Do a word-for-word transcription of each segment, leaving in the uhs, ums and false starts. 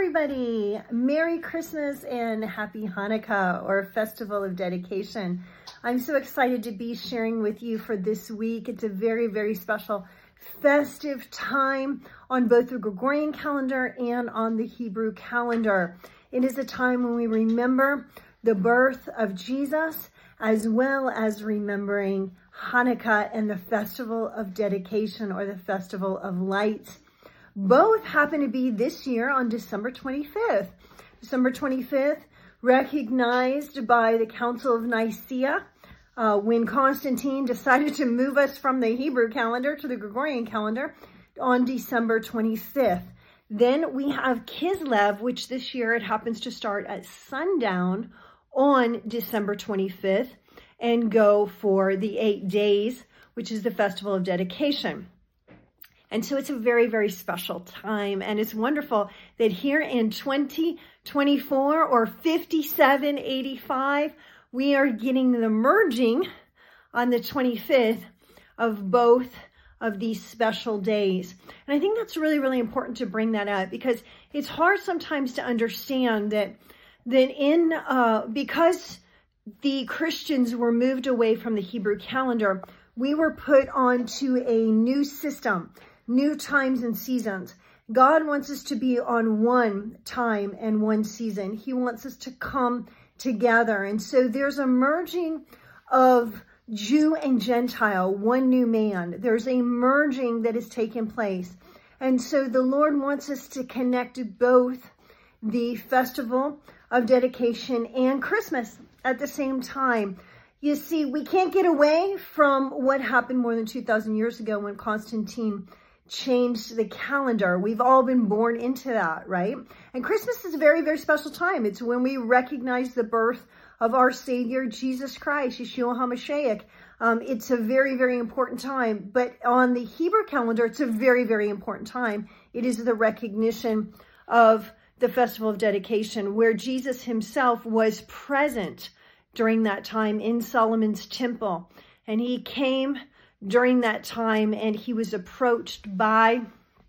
everybody. Merry Christmas and Happy Hanukkah, or Festival of Dedication. I'm so excited to be sharing with you for this week. It's a very, very special festive time on both the Gregorian calendar and on the Hebrew calendar. It is a time when we remember the birth of Jesus, as well as remembering Hanukkah and the Festival of Dedication, or the Festival of Lights. Both happen to be this year on December twenty-fifth. December twenty-fifth, recognized by the Council of Nicaea, uh, when Constantine decided to move us from the Hebrew calendar to the Gregorian calendar on December twenty-fifth. Then we have Kislev, which this year it happens to start at sundown on December twenty-fifth and go for the eight days, which is the Festival of Dedication. And so it's a very, very special time. And it's wonderful that here in twenty twenty-four, or fifty-seven eighty-five, we are getting the merging on the twenty-fifth of both of these special days. And I think that's really, really important to bring that up, because it's hard sometimes to understand that, that in, uh, because the Christians were moved away from the Hebrew calendar, we were put onto a new system. New times and seasons. God wants us to be on one time and one season. He wants us to come together. And so there's a merging of Jew and Gentile, one new man. There's a merging that has taken place. And so the Lord wants us to connect both the Festival of Dedication and Christmas at the same time. You see, we can't get away from what happened more than two thousand years ago when Constantine changed the calendar. We've all been born into that, right? And Christmas is a very, very special time. It's when we recognize the birth of our Savior, Jesus Christ, Yeshua HaMashiach. Um, it's a very, very important time. But on the Hebrew calendar, it's a very, very important time. It is the recognition of the Festival of Dedication, where Jesus himself was present during that time in Solomon's temple. And he came during that time, and he was approached by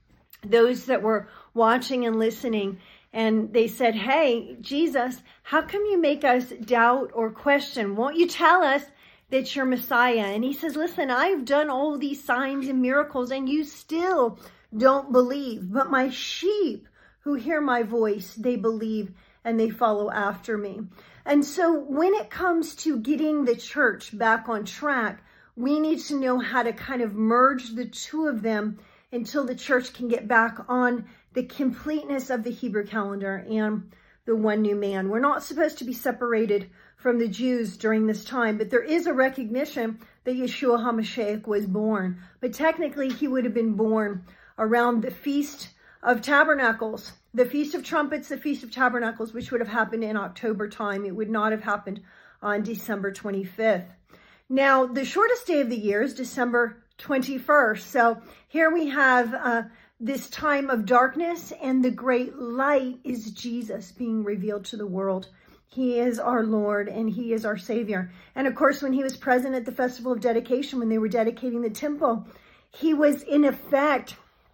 those that were watching and listening, and they said, "Hey, Jesus, how come you make us doubt or question? Won't you tell us that you're Messiah?" And he says, "Listen, I've done all these signs and miracles, and you still don't believe. But my sheep who hear my voice, they believe and they follow after me." And so when it comes to getting the church back on track, we need to know how to kind of merge the two of them until the church can get back on the completeness of the Hebrew calendar and the one new man. We're not supposed to be separated from the Jews during this time, but there is a recognition that Yeshua HaMashiach was born. But technically, he would have been born around the Feast of Tabernacles, the Feast of Trumpets, the Feast of Tabernacles, which would have happened in October time. It would not have happened on December twenty-fifth. Now, the shortest day of the year is December twenty-first. So here we have uh, this time of darkness, and the great light is Jesus being revealed to the world. He is our Lord, and he is our Savior. And of course, when he was present at the Festival of Dedication, when they were dedicating the temple, he was in effect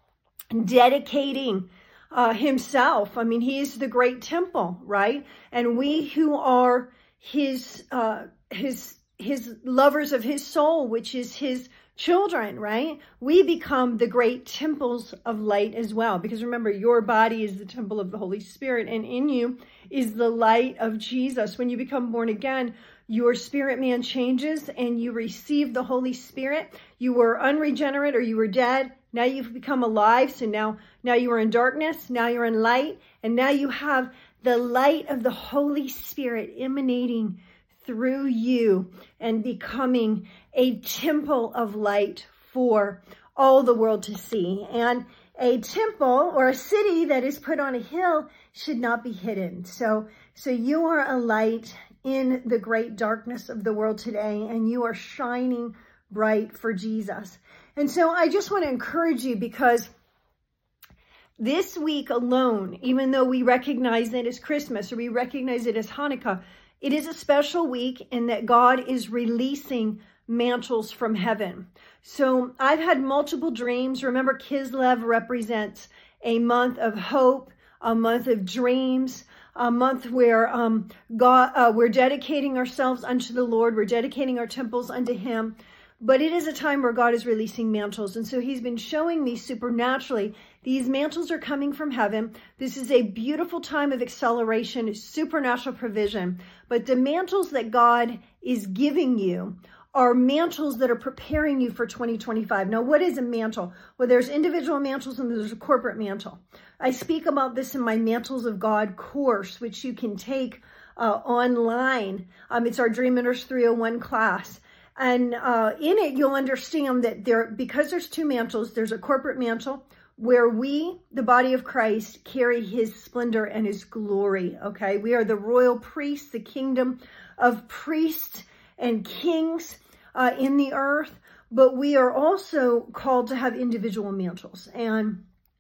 dedicating uh, himself. I mean, he is the great temple, right? And we who are his, uh, his, his lovers of his soul, which is his children, right? We become the great temples of light as well. Because remember, your body is the temple of the Holy Spirit, and in you is the light of Jesus. When you become born again, your spirit man changes and you receive the Holy Spirit. You were unregenerate, or you were dead. Now you've become alive. So now, now you are in darkness. Now you're in light. And now you have the light of the Holy Spirit emanating through you and becoming a temple of light for all the world to see. And a temple, or a city that is put on a hill, should not be hidden. So, so you are a light in the great darkness of the world today, and you are shining bright for Jesus. And so I just want to encourage you, because this week alone, even though we recognize it as Christmas, or we recognize it as Hanukkah, it is a special week in that God is releasing mantles from heaven. So I've had multiple dreams. Remember, Kislev represents a month of hope, a month of dreams, a month where um, God, uh, we're dedicating ourselves unto the Lord. We're dedicating our temples unto him. But it is a time where God is releasing mantles. And so he's been showing me supernaturally, these mantles are coming from heaven. This is a beautiful time of acceleration, supernatural provision. But the mantles that God is giving you are mantles that are preparing you for twenty twenty-five. Now, what is a mantle? Well, there's individual mantles and there's a corporate mantle. I speak about this in my Mantles of God course, which you can take uh, online. Um, it's our Dreamers three oh one class. And uh, in it, you'll understand that there, because there's two mantles, there's a corporate mantle where we, the body of Christ, carry his splendor and his glory, okay? We are the royal priests, the kingdom of priests and kings uh, in the earth, but we are also called to have individual mantles. And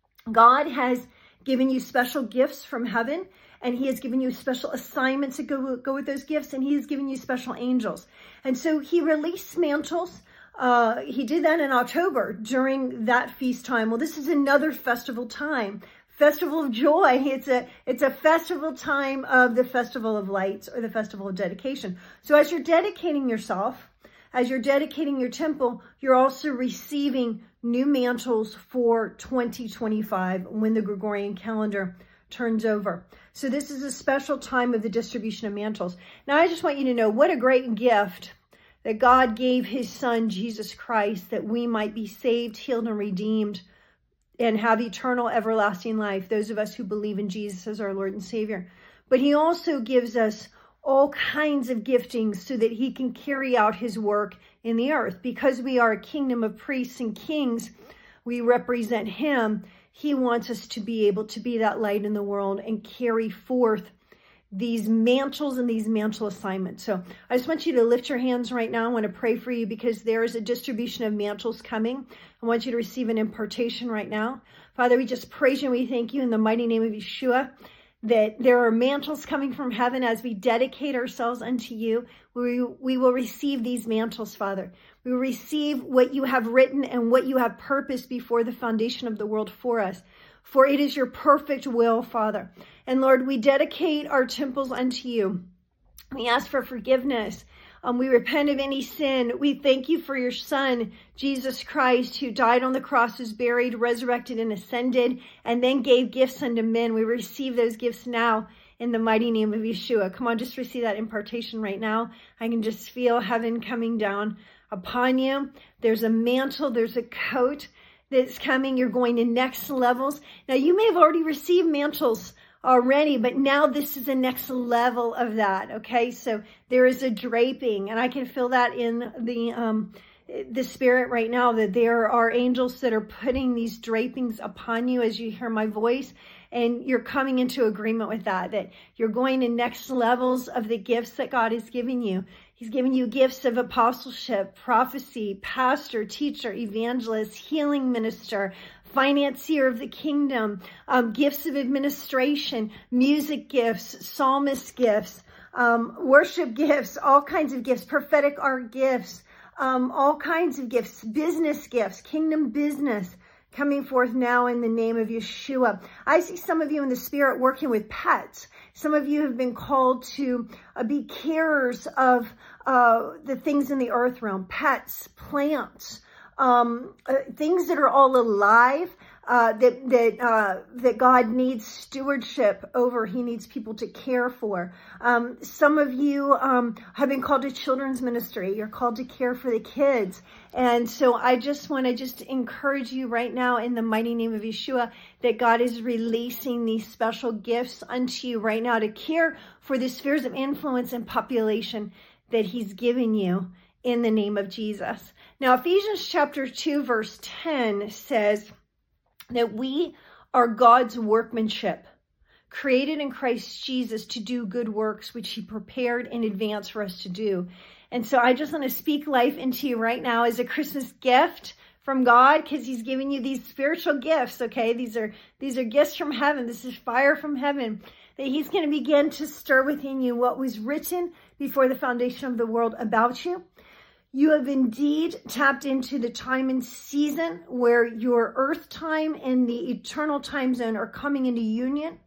God has given you special gifts from heaven, and he has given you special assignments that go, go with those gifts, and he has given you special angels. And so he released mantles. Uh, he did that in October during that feast time. Well, this is another festival time, Festival of Joy. It's a, it's a festival time of the Festival of Lights, or the Festival of Dedication. So as you're dedicating yourself, as you're dedicating your temple, you're also receiving new mantles for twenty twenty-five when the Gregorian calendar turns over. So this is a special time of the distribution of mantles. Now, I just want you to know what a great gift that God gave his son, Jesus Christ, that we might be saved, healed, and redeemed and have eternal, everlasting life, those of us who believe in Jesus as our Lord and Savior. But he also gives us all kinds of giftings so that he can carry out his work in the earth. Because we are a kingdom of priests and kings, we represent him. He wants us to be able to be that light in the world and carry forth these mantles and these mantle assignments. So I just want you to lift your hands right now. I want to pray for you because there is a distribution of mantles coming. I want you to receive an impartation right now. Father, we just praise you and we thank you in the mighty name of Yeshua that there are mantles coming from heaven as we dedicate ourselves unto you. We, we will receive these mantles, Father. We will receive what you have written and what you have purposed before the foundation of the world for us. For it is your perfect will, Father. And Lord, we dedicate our temples unto you. We ask for forgiveness. Um, we repent of any sin. We thank you for your son, Jesus Christ, who died on the cross, was buried, resurrected, and ascended, and then gave gifts unto men. We receive those gifts now in the mighty name of Yeshua. Come on, just receive that impartation right now. I can just feel heaven coming down upon you. There's a mantle, there's a coat that's coming. You're going to next levels. Now, you may have already received mantles already, but now this is the next level of that, okay? So there is a draping, and I can feel that in the um, the spirit right now, that there are angels that are putting these drapings upon you as you hear my voice, and you're coming into agreement with that, that you're going to next levels of the gifts that God has given you. He's given you gifts of apostleship, prophecy, pastor, teacher, evangelist, healing minister, financier of the kingdom, um, gifts of administration, music gifts, psalmist gifts, um, worship gifts, all kinds of gifts, prophetic art gifts, um, all kinds of gifts, business gifts, kingdom business coming forth now in the name of Yeshua. I see some of you in the spirit working with pets. Some of you have been called to uh, be carers of uh, the things in the earth realm, pets, plants, um, uh, things that are all alive, uh, that, that, uh, that God needs stewardship over. He needs people to care for. Um, some of you, um, have been called to children's ministry. You're called to care for the kids. And so I just want to just encourage you right now in the mighty name of Yeshua that God is releasing these special gifts unto you right now to care for the spheres of influence and population that he's given you in the name of Jesus. Now, Ephesians chapter two, verse ten says that we are God's workmanship, created in Christ Jesus to do good works, which he prepared in advance for us to do. And so I just want to speak life into you right now as a Christmas gift from God, because he's giving you these spiritual gifts, okay? These are, these are gifts from heaven. This is fire from heaven, that he's going to begin to stir within you what was written before the foundation of the world about you. You have indeed tapped into the time and season where your earth time and the eternal time zone are coming into union.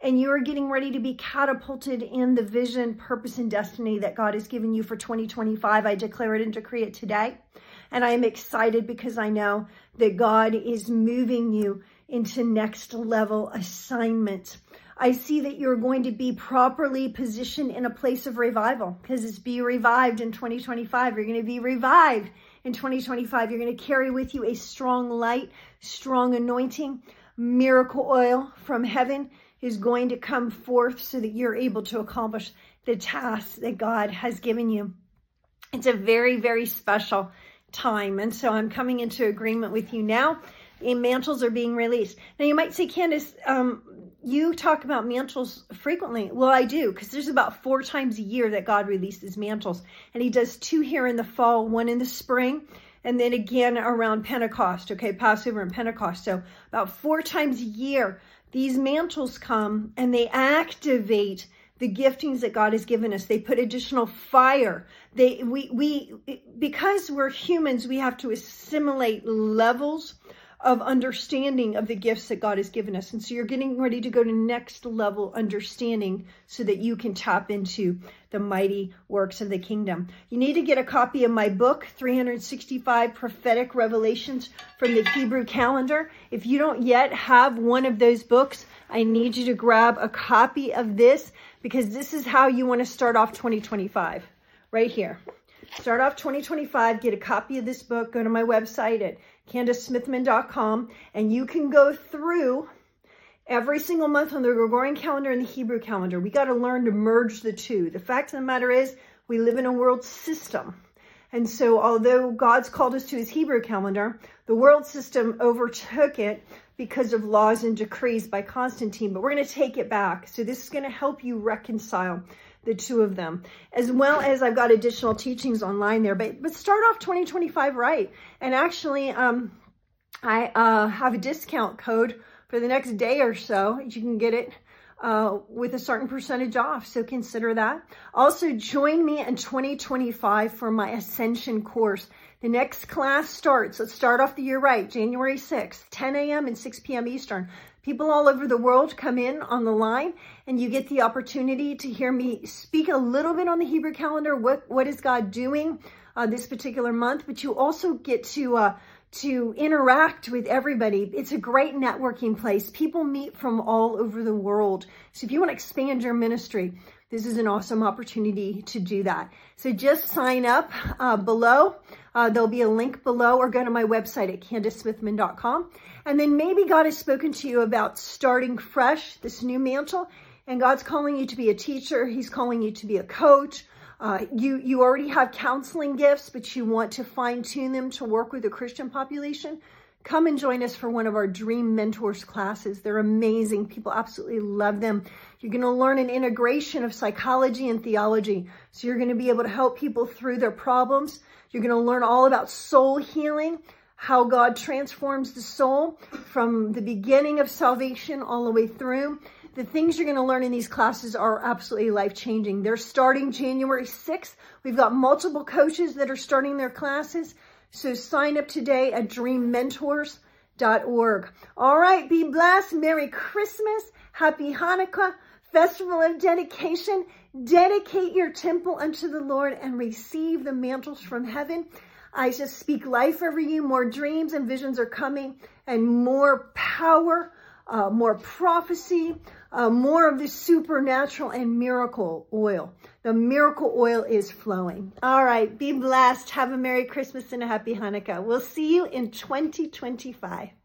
and you are getting ready to be catapulted in the vision, purpose, and destiny that God has given you for twenty twenty-five. I declare it and decree it today. And I am excited because I know that God is moving you into next level assignments. I see that you're going to be properly positioned in a place of revival, because it's be revived in twenty twenty-five. You're going to be revived in twenty twenty-five. You're going to carry with you a strong light, strong anointing. Miracle oil from heaven is going to come forth so that you're able to accomplish the tasks that God has given you. It's a very, very special time. And so I'm coming into agreement with you now. And mantles are being released. Now you might say, Candace, um, you talk about mantles frequently. Well, I do, because there's about four times a year that God releases mantles. And he does two here in the fall, one in the spring, and then again around Pentecost, okay, Passover and Pentecost. So about four times a year, these mantles come and they activate the giftings that God has given us. They put additional fire. They, we, we, because we're humans, we have to assimilate levels of understanding of the gifts that God has given us. And so you're getting ready to go to next level understanding so that you can tap into the mighty works of the kingdom. You need to get a copy of my book, three hundred sixty-five Prophetic Revelations from the Hebrew Calendar. If you don't yet have one of those books, I need you to grab a copy of this, because this is how you want to start off twenty twenty-five, right here. Start off twenty twenty-five, get a copy of this book, go to my website at Candace Smithman dot com, and you can go through every single month on the Gregorian calendar and the Hebrew calendar. We got to learn to merge the two. The fact of the matter is, we live in a world system. And so although God's called us to his Hebrew calendar, the world system overtook it because of laws and decrees by Constantine. But we're going to take it back. So this is going to help you reconcile the two of them, as well as I've got additional teachings online there. But but start off twenty twenty-five right. And actually, um, I uh, have a discount code for the next day or so. You can get it uh, with a certain percentage off. So consider that. Also, join me in twenty twenty-five for my Ascension course. The next class starts, let's start off the year right, January sixth, ten a m and six p m Eastern. People all over the world come in on the line, and you get the opportunity to hear me speak a little bit on the Hebrew calendar. What, what is God doing uh, this particular month? But you also get to uh, to interact with everybody. It's a great networking place. People meet from all over the world. So if you want to expand your ministry, this is an awesome opportunity to do that. So just sign up uh, below. Uh, there'll be a link below, or go to my website at Candace Smithman dot com. And then maybe God has spoken to you about starting fresh, this new mantle, and God's calling you to be a teacher. He's calling you to be a coach. Uh, you, you already have counseling gifts, but you want to fine tune them to work with the Christian population. Come and join us for one of our Dream Mentors classes. They're amazing. People absolutely love them. You're going to learn an integration of psychology and theology. So you're going to be able to help people through their problems. You're going to learn all about soul healing, how God transforms the soul from the beginning of salvation all the way through. The things you're going to learn in these classes are absolutely life-changing. They're starting January sixth. We've got multiple coaches that are starting their classes. So sign up today at dream mentors dot org. All right, be blessed. Merry Christmas. Happy Hanukkah. Festival of Dedication. Dedicate your temple unto the Lord and receive the mantles from heaven. I just speak life over you. More dreams and visions are coming, and more power, uh, more prophecy, uh, more of the supernatural and miracle oil. The miracle oil is flowing. All right, be blessed. Have a Merry Christmas and a Happy Hanukkah. We'll see you in twenty twenty-five.